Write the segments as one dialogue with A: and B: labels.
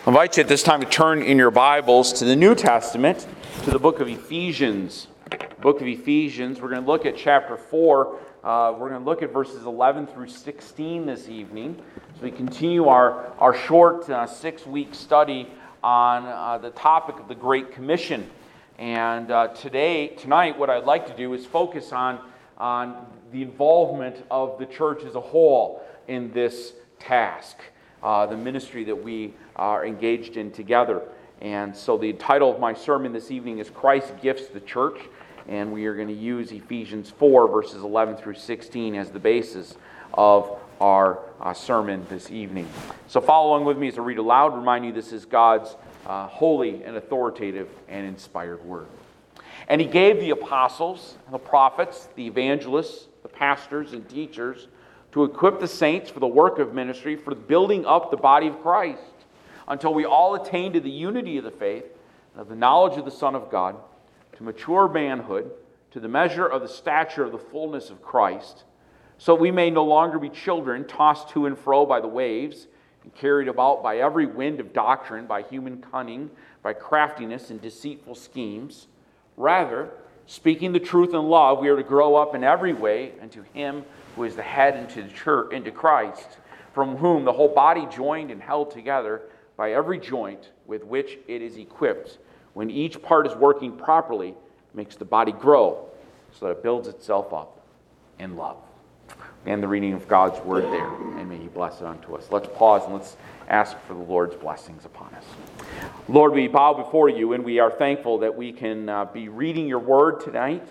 A: I invite you at this time to turn in your Bibles to the New Testament, to the book of Ephesians. Book of Ephesians, we're going to look at chapter 4. We're going to look at verses 11 through 16 this evening. As we continue our short 6-week study on the topic of the Great Commission. And tonight, what I'd like to do is focus on the involvement of the church as a whole in this task, the ministry that we are engaged in together. And so the title of my sermon this evening is Christ Gifts the Church, and we are going to use Ephesians 4, verses 11 through 16 as the basis of our sermon this evening. So follow along with me as I read aloud. Remind you this is God's holy and authoritative and inspired word. And he gave the apostles, the prophets, the evangelists, the pastors and teachers to equip the saints for the work of ministry, for building up the body of Christ, until we all attain to the unity of the faith and of the knowledge of the Son of God, to mature manhood, to the measure of the stature of the fullness of Christ, so we may no longer be children, tossed to and fro by the waves, and carried about by every wind of doctrine, by human cunning, by craftiness and deceitful schemes. Rather, speaking the truth in love, we are to grow up in every way into Him who is the head, into the church, into Christ, from whom the whole body joined and held together by every joint with which it is equipped, when each part is working properly, makes the body grow so that it builds itself up in love. And the reading of God's word there, and may He bless it unto us. Let's pause and let's ask for the Lord's blessings upon us. Lord, we bow before you, and we are thankful that we can be reading your word tonight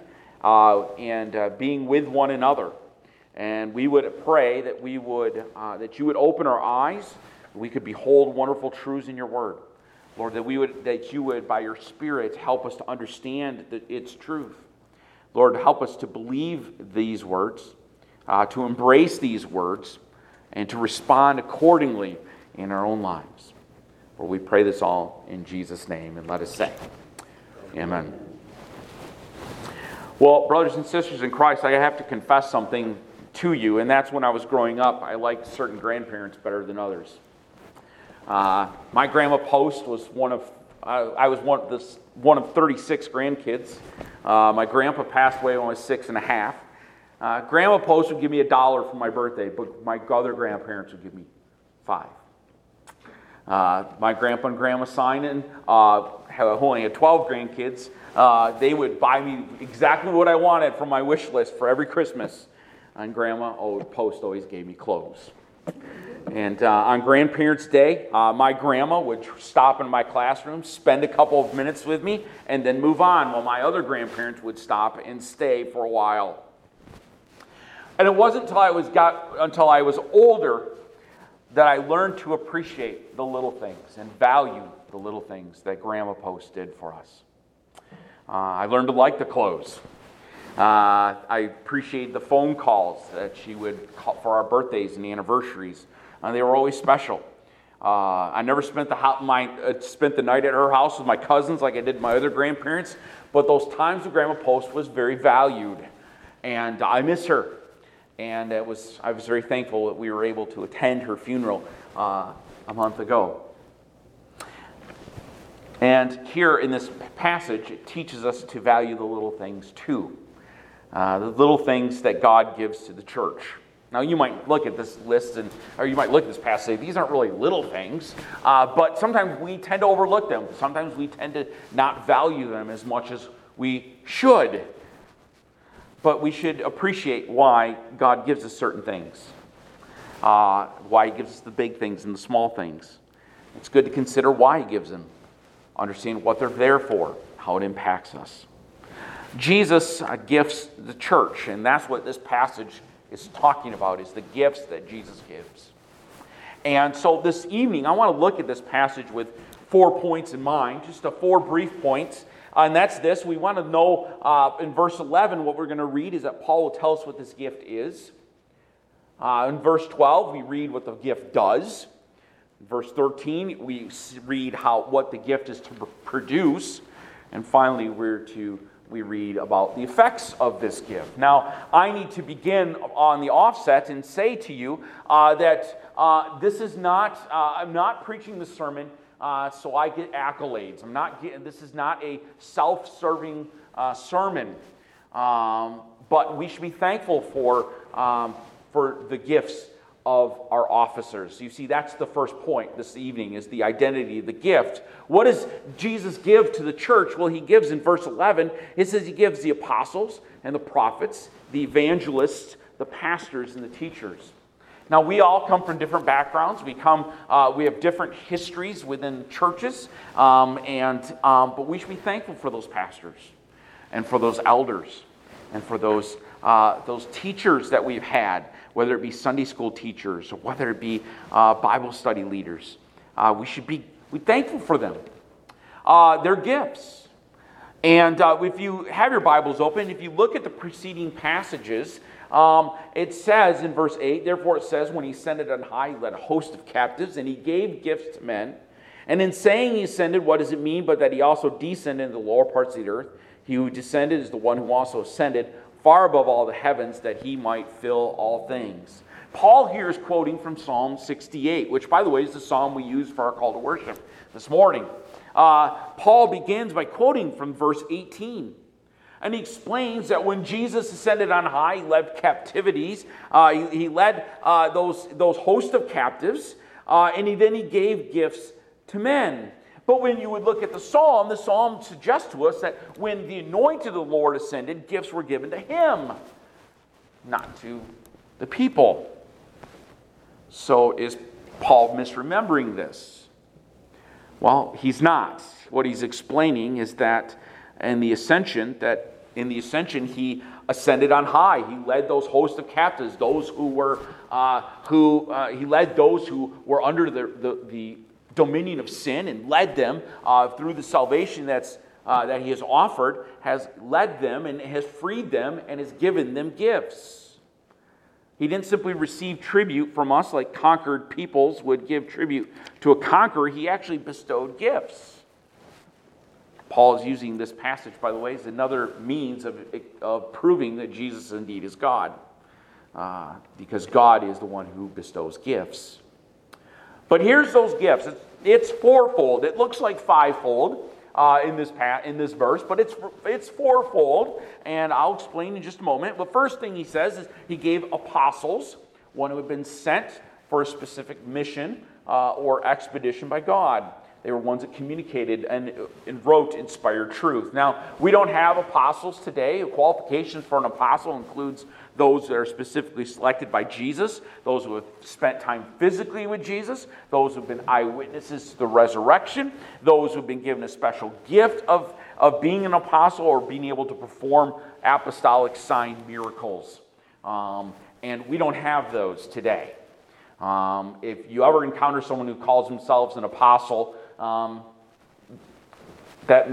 A: and being with one another. And we would pray that we would that you would open our eyes, we could behold wonderful truths in your word. Lord, that you would, by your Spirit, help us to understand its truth. Lord, help us to believe these words, to embrace these words, and to respond accordingly in our own lives. For we pray this all in Jesus' name, and let us say, Amen. Well, brothers and sisters in Christ, I have to confess something to you, and that's when I was growing up, I liked certain grandparents better than others. My grandma Post was one of 36 grandkids. My grandpa passed away when I was 6 and a half. Grandma Post would give me $1 for my birthday, but my other grandparents would give me $5. My grandpa and grandma Simon, who only had 12 grandkids, they would buy me exactly what I wanted from my wish list for every Christmas. And Grandma Post always gave me clothes. And on Grandparents' Day, my grandma would stop in my classroom, spend a couple of minutes with me, and then move on, while my other grandparents would stop and stay for a while. And it wasn't until I was older that I learned to appreciate the little things and value the little things that Grandma Post did for us. I learned to like the clothes. I appreciate the phone calls that she would call for our birthdays and anniversaries. They were always special. I never spent the night at her house with my cousins like I did my other grandparents, but those times with Grandma Post was very valued, and I miss her. And I was very thankful that we were able to attend her funeral a month ago. And here in this passage, it teaches us to value the little things too. The little things that God gives to the church. Now, you might look at this list, or you might look at this passage and say, these aren't really little things, but sometimes we tend to overlook them. Sometimes we tend to not value them as much as we should. But we should appreciate why God gives us certain things, why He gives us the big things and the small things. It's good to consider why He gives them, understand what they're there for, how it impacts us. Jesus gifts the church, and that's what this passage is talking about, is the gifts that Jesus gives. And so this evening, I want to look at this passage with 4 points in mind, just 4 brief points. And that's this. We want to know in verse 11, what we're going to read is that Paul will tell us what this gift is. In verse 12, we read what the gift does. In verse 13, we read what the gift is to produce. And finally, we read about the effects of this gift. Now, I need to begin on the offset and say to you that this is not, I'm not preaching the sermon so I get accolades. This is not a self-serving sermon, but we should be thankful for the gifts of our officers. You see, that's the first point this evening, is the identity of the gift. What does Jesus give to the church? Well, he gives in verse 11, it says he gives the apostles and the prophets, the evangelists, the pastors, and the teachers. Now, we all come from different backgrounds. We have different histories within churches, but we should be thankful for those pastors and for those elders and for those teachers that we've had, whether it be Sunday school teachers or whether it be Bible study leaders. We should be thankful for them. They're gifts. And if you have your Bibles open, if you look at the preceding passages, it says in verse 8, therefore it says, when he ascended on high, he led a host of captives, and he gave gifts to men. And in saying he ascended, what does it mean? But that he also descended into the lower parts of the earth. He who descended is the one who also ascended far above all the heavens, that he might fill all things. Paul here is quoting from Psalm 68, which, by the way, is the psalm we use for our call to worship this morning. Paul begins by quoting from verse 18. And he explains that when Jesus ascended on high, he led captivities. He led those hosts of captives, and then he gave gifts to men. But when you would look at the psalm suggests to us that when the anointed of the Lord ascended, gifts were given to him, not to the people. So is Paul misremembering this? Well, he's not. What he's explaining is that in the ascension, he ascended on high. He led those hosts of captives, those who were he led those who were under the dominion of sin, and led them through the salvation that he has offered, has led them and has freed them and has given them gifts. He didn't simply receive tribute from us like conquered peoples would give tribute to a conqueror. He actually bestowed gifts. Paul is using this passage, by the way, as another means of proving that Jesus indeed is God, because God is the one who bestows gifts. But here's those gifts. It's fourfold. It looks like fivefold in this verse, but it's fourfold, and I'll explain in just a moment. The first thing he says is he gave apostles, one who had been sent for a specific mission or expedition by God. They were ones that communicated and wrote inspired truth. Now, we don't have apostles today. Qualifications for an apostle includes those that are specifically selected by Jesus, those who have spent time physically with Jesus, those who have been eyewitnesses to the resurrection, those who have been given a special gift of being an apostle or being able to perform apostolic sign miracles. And we don't have those today. If you ever encounter someone who calls themselves an apostle, they're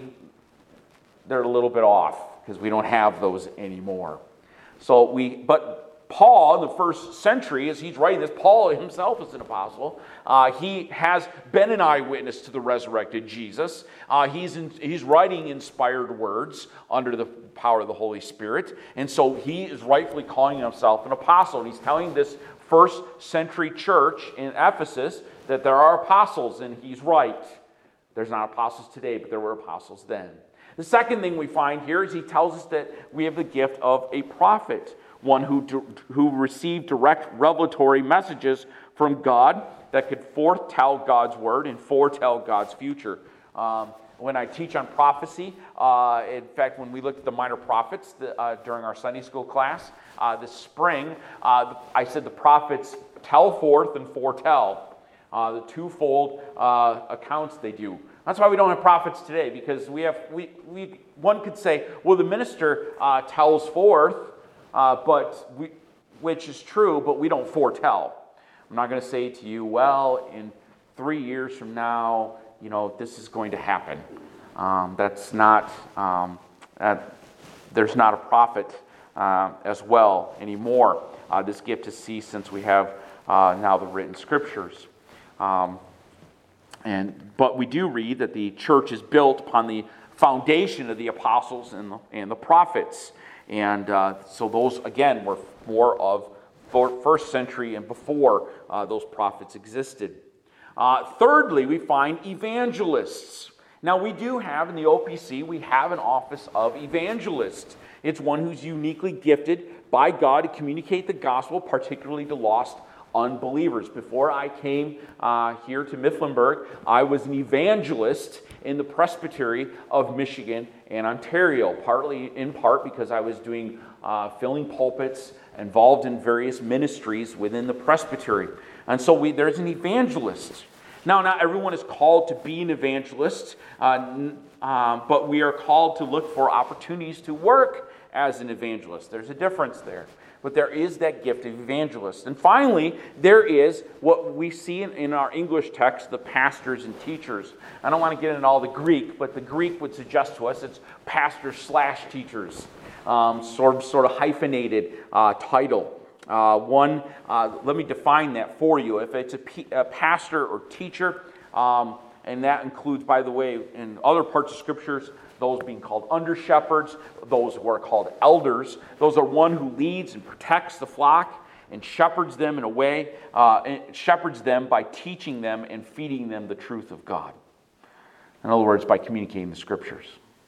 A: a little bit off, because we don't have those anymore. But Paul, in the first century, as he's writing this, Paul himself is an apostle. He has been an eyewitness to the resurrected Jesus. He's writing inspired words under the power of the Holy Spirit. And so he is rightfully calling himself an apostle. And he's telling this first century church in Ephesus that there are apostles, and he's right. There's not apostles today, but there were apostles then. The second thing we find here is he tells us that we have the gift of a prophet, one who received direct revelatory messages from God that could foretell God's word and foretell God's future. When I teach on prophecy, in fact, when we looked at the minor prophets during our Sunday school class this spring, I said the prophets tell forth and foretell. The twofold accounts they do. That's why we don't have prophets today, because one could say, well, the minister tells forth, which is true, but we don't foretell. I'm not going to say to you, well, in 3 years from now, this is going to happen. That's not. There's not a prophet as well anymore. This gift has ceased since we have now the written scriptures. But we do read that the church is built upon the foundation of the apostles and the prophets. And so those, again, were more of first century and before those prophets existed. Thirdly, we find evangelists. Now, we do have in the OPC, we have an office of evangelist. It's one who's uniquely gifted by God to communicate the gospel, particularly to lost unbelievers. Before I came here to Mifflinburg, I was an evangelist in the Presbytery of Michigan and Ontario, in part because I was doing filling pulpits, involved in various ministries within the Presbytery. And so there's an evangelist. Now, not everyone is called to be an evangelist, but we are called to look for opportunities to work as an evangelist. There's a difference there. But there is that gift of evangelist. And finally, there is what we see in our English text, the pastors and teachers. I don't want to get into all the Greek, but the Greek would suggest to us it's pastors/teachers, sort of hyphenated title. Let me define that for you. If it's a pastor or teacher, and that includes, by the way, in other parts of Scriptures, those being called under-shepherds, those who are called elders. Those are one who leads and protects the flock and shepherds them in a way, shepherds them by teaching them and feeding them the truth of God. In other words, by communicating the Scriptures.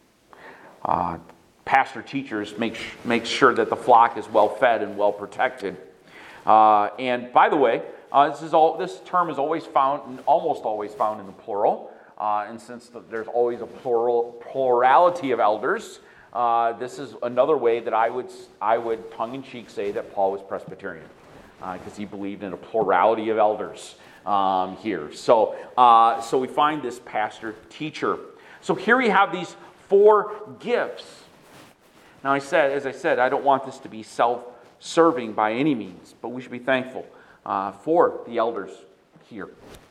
A: Pastor teachers make sure that the flock is well fed and well protected. And by the way, this term is almost always found in the plural. And since there's always a plurality of elders, this is another way that I would tongue-in-cheek say that Paul was Presbyterian, because he believed in a plurality of elders here. So we find this pastor-teacher. So here we have these 4 gifts. Now, as I said, I don't want this to be self-serving by any means, but we should be thankful for the elders here,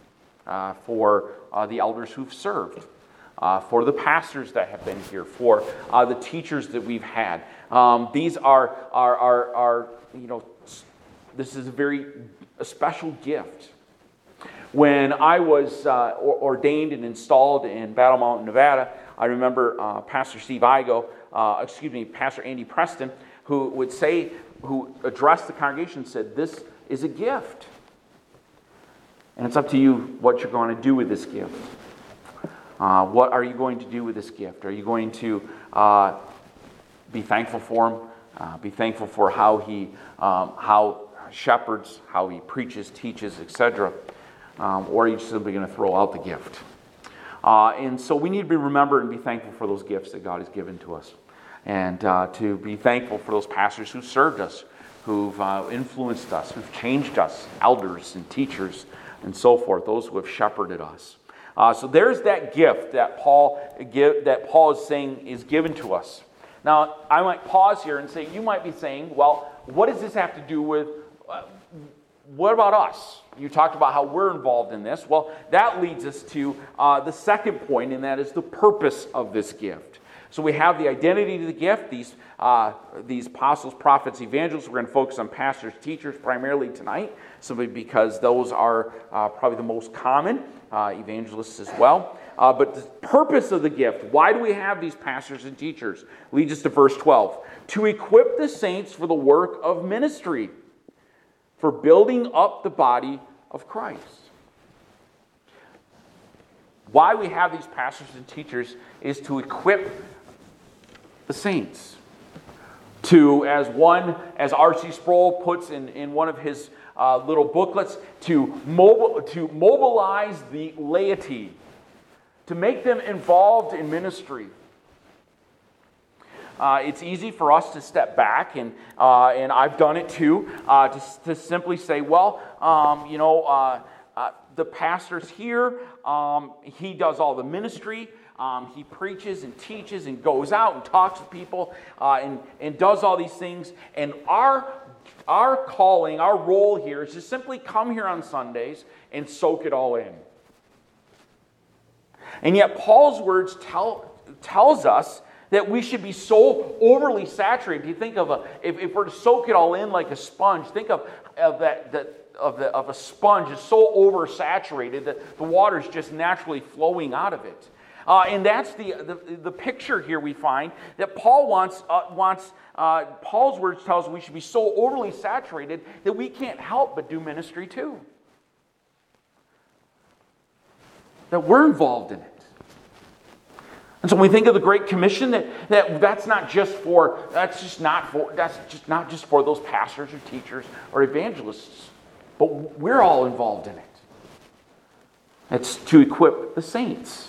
A: for the elders who've served, for the pastors that have been here, for the teachers that we've had. These are this is a special gift. When I was ordained and installed in Battle Mountain, Nevada, I remember Pastor Steve Igo, Pastor Andy Preston, who addressed the congregation, said, "This is a gift. And it's up to you what you're going to do with this gift. What are you going to do with this gift? Are you going to be thankful for him? Be thankful for how he shepherds, how he preaches, teaches, etc.? Or are you simply going to throw out the gift?" And so we need to remember and be thankful for those gifts that God has given to us. And to be thankful for those pastors who served us, who've influenced us, who've changed us, elders and teachers and so forth, those who have shepherded us. So there's that gift that Paul is saying is given to us. Now, I might pause here and say, you might be saying, well, what does this have to do with, what about us? You talked about how we're involved in this. Well, that leads us to the second point, and that is the purpose of this gift. So we have the identity of the gift, these apostles, prophets, evangelists. We're going to focus on pastors, teachers primarily tonight, simply because those are probably the most common, evangelists as well. But the purpose of the gift, why do we have these pastors and teachers? Leads us to verse 12. To equip the saints for the work of ministry, for building up the body of Christ. Why we have these pastors and teachers is to equip the saints. As R.C. Sproul puts in one of his little booklets, to mobilize the laity, to make them involved in ministry. It's easy for us to step back, and I've done it too, to simply say, well, the pastor's here, he does all the ministry, he preaches and teaches and goes out and talks to people and does all these things, and our calling, our role here is to simply come here on Sundays and soak it all in. And yet Paul's words tells us that we should be so overly saturated. You think of if we're to soak it all in like a sponge, think of a sponge is so oversaturated that the water is just naturally flowing out of it. And that's the picture here we find that Paul wants. Paul's words tells us we should be so overly saturated that we can't help but do ministry too. that we're involved in it. And so when we think of the Great Commission, that's not just for those pastors or teachers or evangelists, but we're all involved in it. It's to equip the saints,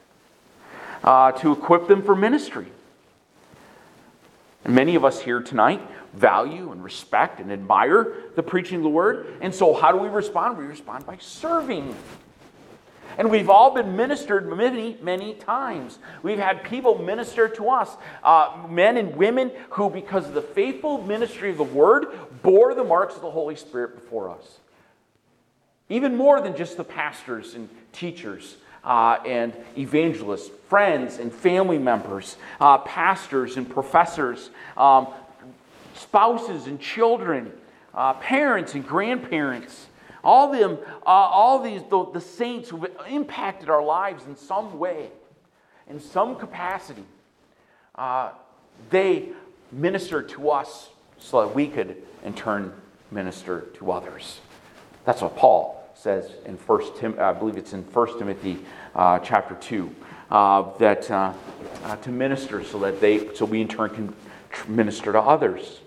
A: to equip them for ministry. And many of us here tonight value and respect and admire the preaching of the Word. And so how do we respond? We respond by serving. And we've all been ministered many, many times. We've had people minister to us, men and women who, because of the faithful ministry of the Word, bore the marks of the Holy Spirit before us. Even more than just the pastors and teachers and evangelists, friends and family members, pastors and professors, spouses and children, parents and grandparents. The saints who have impacted our lives in some way, in some capacity, they ministered to us so that we could, in turn, minister to others. That's what Paul says in I believe it's in 1 Timothy chapter 2, to minister so we in turn can minister to others.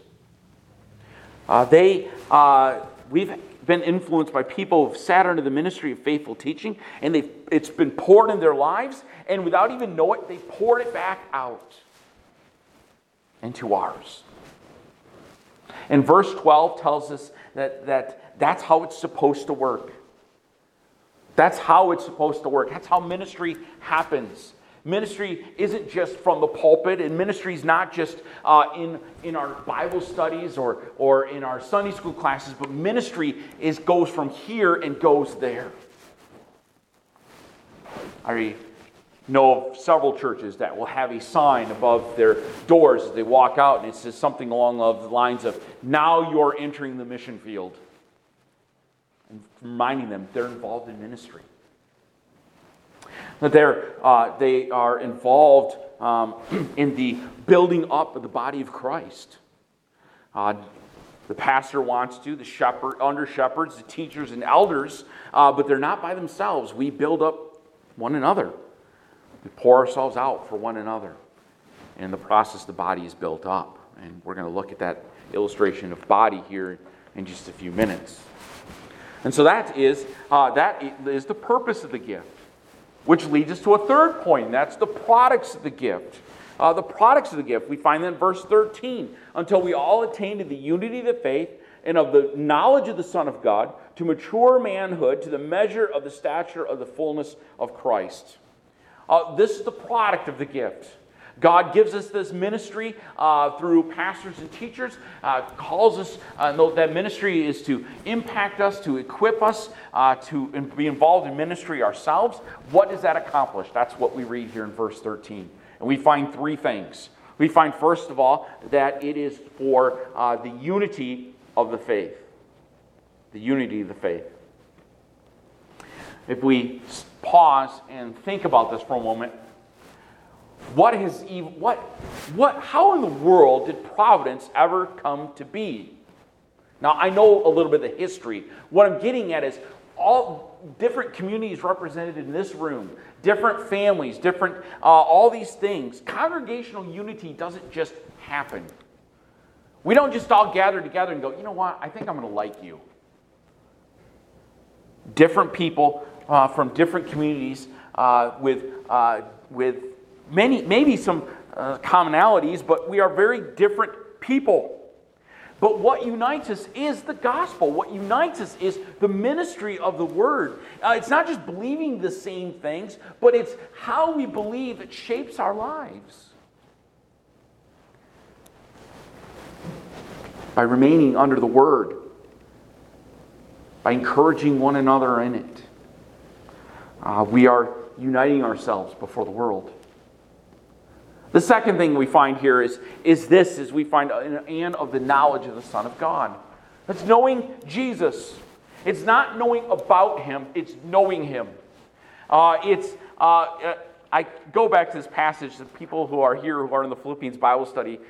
A: We've been influenced by people who've sat under the ministry of faithful teaching, and it's been poured in their lives, and without even knowing it, they poured it back out into ours. And verse 12 tells us that's how it's supposed to work. That's how it's supposed to work. That's how ministry happens. Ministry isn't just from the pulpit, and ministry is not just in our Bible studies or in our Sunday school classes, but ministry goes from here and goes there. I know of several churches that will have a sign above their doors as they walk out, and it says something along the lines of, "Now you're entering the mission field." And reminding them they're involved in ministry. That they are involved in the building up of the body of Christ. The pastor wants to, the under shepherds, the teachers and elders, but they're not by themselves. We build up one another. We pour ourselves out for one another. And in the process, the body is built up. And we're going to look at that illustration of body here in just a few minutes. And so that is the purpose of the gift. Which leads us to a third point, and that's the products of the gift. The products of the gift, we find that in verse 13. Until we all attain to the unity of the faith and of the knowledge of the Son of God, to mature manhood, to the measure of the stature of the fullness of Christ. This is the product of the gift. God gives us this ministry through pastors and teachers, calls us, that ministry is to impact us, to equip us, to be involved in ministry ourselves. What does that accomplish? That's what we read here in verse 13. And we find three things. We find, first of all, that it is for the unity of the faith. The unity of the faith. If we pause and think about this for a moment, how in the world did Providence ever come to be? Now, I know a little bit of the history. What I'm getting at is all different communities represented in this room, different families, all these things. Congregational unity doesn't just happen. We don't just all gather together and go, you know what, I think I'm going to like you. Different people from different communities with maybe some commonalities, but we are very different people. But what unites us is the gospel. What unites us is the ministry of the Word. It's not just believing the same things, but it's how we believe that shapes our lives. By remaining under the Word, by encouraging one another in it, we are uniting ourselves before the world. The second thing we find here is we find and of the knowledge of the Son of God. That's knowing Jesus. It's not knowing about Him, it's knowing Him. I go back to this passage, the people who are here who are in the Philippians Bible study